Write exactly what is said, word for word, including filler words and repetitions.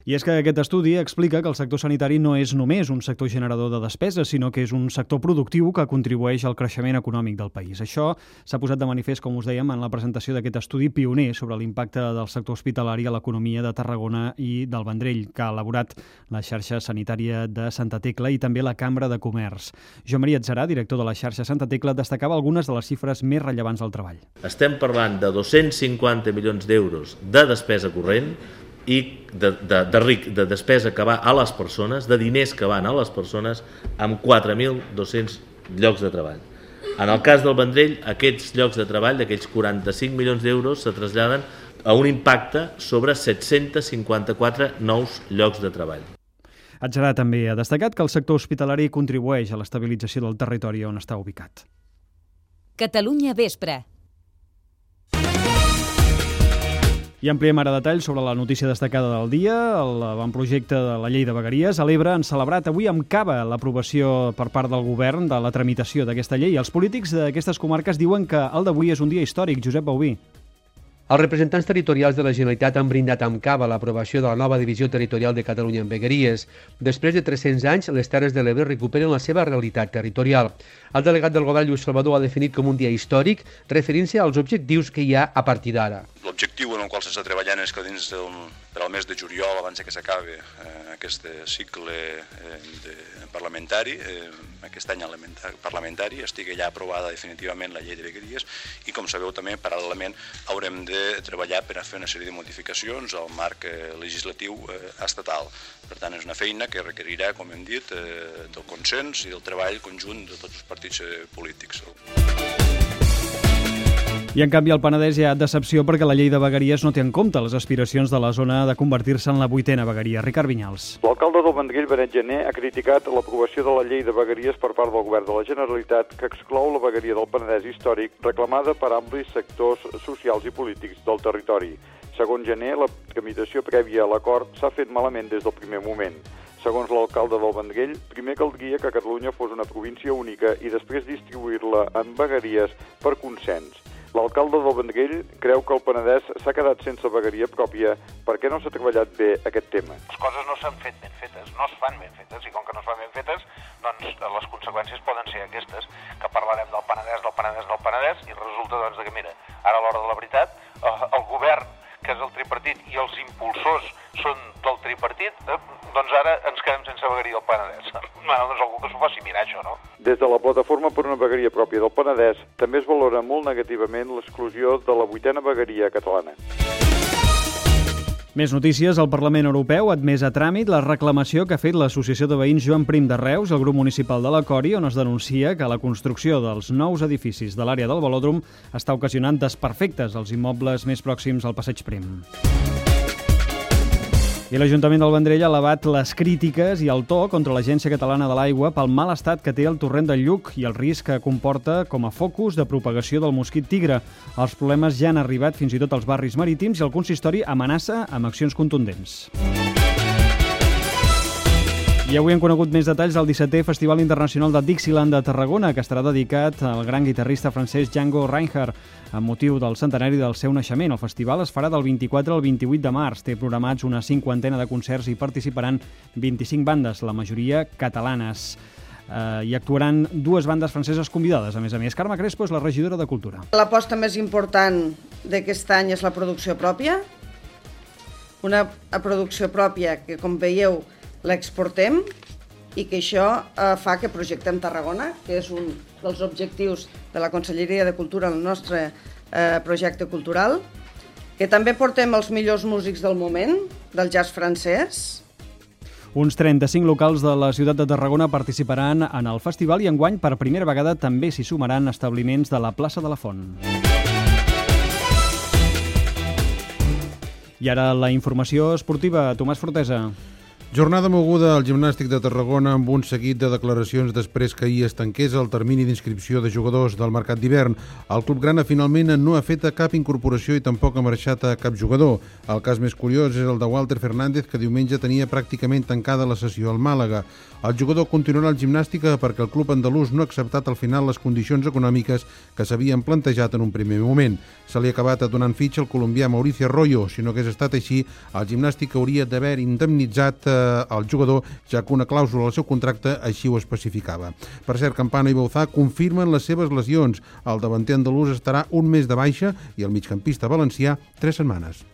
I és que aquest estudi explica que el sector sanitari no és només un sector generador de despeses, sinó que és un sector productiu que contribueix al creixement econòmic del país. Això s'ha posat de manifest, com us dèiem, en la presentació d'aquest estudi pioner sobre l'impacte del sector hospitalari a l'economia de Tarragona i del Vendrell, que ha elaborat la xarxa sanitària de Santa Tecla i també la Cambra de Comerç. Joan Maria Atzerà, director de la xarxa Santa Tecla, destacava algunes de les xifres més rellevants del treball. Estem parlant de dos-cents cinquanta milions d'euros de despesa corrent i de, de, de, ric, de despesa que va a les persones, de diners que van a les persones, amb quatre mil dos-cents llocs de treball. En el cas del Vendrell, aquests llocs de treball, d'aquells quaranta-cinc milions d'euros, se traslladen a un impacte sobre set-cents cinquanta-quatre nous llocs de treball. Atzerà també ha destacat que el sector hospitalari contribueix a l'estabilització del territori on està ubicat. Catalunya Vespre. I ampliem ara detalls sobre la notícia destacada del dia. L'avantprojecte de la llei de vegueries a l'Ebre han celebrat avui amb cava l'aprovació per part del govern de la tramitació d'aquesta llei. Els polítics d'aquestes comarques diuen que el d'avui és un dia històric. Josep Bauví. Els representants territorials de la Generalitat han brindat amb cava l'aprovació de la nova divisió territorial de Catalunya en vegueries. Després de tres-cents anys, les Terres de l'Ebre recuperen la seva realitat territorial. El delegat del govern, Lluís Salvador, ha definit com un dia històric, referint-se als objectius que hi ha a partir d'ara. L'objectiu en el qual s'està treballant és que dins del, per al mes de juliol, abans que s'acabi eh, aquest cicle eh, de parlamentari, eh, aquest any parlamentari, estigui ja aprovada definitivament la llei de vegueries i, com sabeu, també, paral·lelament, haurem de treballar per a fer una sèrie de modificacions al marc eh, legislatiu eh, estatal. Per tant, és una feina que requerirà, com hem dit, eh, del consens i del treball conjunt de tots els partits eh, polítics. I en canvi al Penedès hi ha decepció perquè la llei de vegueries no té en compte les aspiracions de la zona de convertir-se en la vuitena vegueria. Ricard Vinyals. L'alcalde del Vendrell, Benet Gené, ha criticat l'aprovació de la llei de vegueries per part del govern de la Generalitat que exclou la vegueria del Penedès històric reclamada per amplis sectors socials i polítics del territori. Segons Gené, la tramitació prèvia a l'acord s'ha fet malament des del primer moment. Segons l'alcalde del Vendrell, primer caldria que Catalunya fos una província única i després distribuir-la en vegueries per consens. L'alcalde del Vendrell creu que el Penedès s'ha quedat sense vegueria pròpia perquè no s'ha treballat bé aquest tema. Les coses no s'han fet ben fetes, no es fan ben fetes, i com que no es fan ben fetes, doncs les conseqüències poden ser aquestes, que parlarem del Penedès, del Penedès, del Penedès, i resulta doncs que, mira, ara a l'hora de la veritat, el govern, que és el tripartit, i els impulsors són del tripartit, eh, doncs ara ens quedem sense vegueria del Penedès. Bueno, doncs algú que s'ho faci mirar, això, no? Des de la plataforma per una vegueria pròpia del Penedès també es valora molt negativament l'exclusió de la vuitena vegueria catalana. Més notícies. El Parlament Europeu ha admès a tràmit la reclamació que ha fet l'Associació de Veïns Joan Prim de Reus, el grup municipal de la Cori, on es denuncia que la construcció dels nous edificis de l'àrea del velòdrom està ocasionant desperfectes als immobles més pròxims al Passeig Prim. I l'Ajuntament del Vendrell ha elevat les crítiques i el to contra l'Agència Catalana de l'Aigua pel mal estat que té el torrent del Lluc i el risc que comporta com a focus de propagació del mosquit tigre. Els problemes ja han arribat fins i tot als barris marítims i el consistori amenaça amb accions contundents. I avui hem conegut més detalls del dissetè Festival Internacional de Dixieland de Tarragona, que estarà dedicat al gran guitarrista francès Django Reinhardt, amb motiu del centenari del seu naixement. El festival es farà del vint-i-quatre al vint-i-vuit de març. Té programats una cinquantena de concerts i participaran vint-i-cinc bandes, la majoria catalanes. Uh, hi actuaran dues bandes franceses convidades, a més a més. Carme Crespo és la regidora de Cultura. L'aposta més important d'aquest any és la producció pròpia. Una producció pròpia que, com veieu, l'exportem i que això eh, fa que projectem Tarragona, que és un dels objectius de la Conselleria de Cultura, el nostre eh, projecte cultural, que també portem els millors músics del moment, del jazz francès. Uns trenta-cinc locals de la ciutat de Tarragona participaran en el festival i enguany per primera vegada també s'hi sumaran establiments de la plaça de la Font. I ara la informació esportiva. Tomàs Fortesa. Jornada moguda al Gimnàstic de Tarragona amb un seguit de declaracions després que ahir es tanqués el termini d'inscripció de jugadors del mercat d'hivern. El Club Grana finalment no ha fet cap incorporació i tampoc ha marxat a cap jugador. El cas més curiós és el de Walter Fernández, que diumenge tenia pràcticament tancada la sessió al Màlaga. El jugador continuarà al Gimnàstica perquè el club andalús no ha acceptat al final les condicions econòmiques que s'havien plantejat en un primer moment. Se li ha acabat donant fitxa el colombià Mauricio Arroyo. Si no hagués estat així, el Gimnàstic hauria d'haver indemnitzat eh, el jugador, ja que una clàusula al seu contracte així ho especificava. Per cert, Campano i Bouzá confirmen les seves lesions. El davanter andalús estarà un mes de baixa i el migcampista valencià tres setmanes.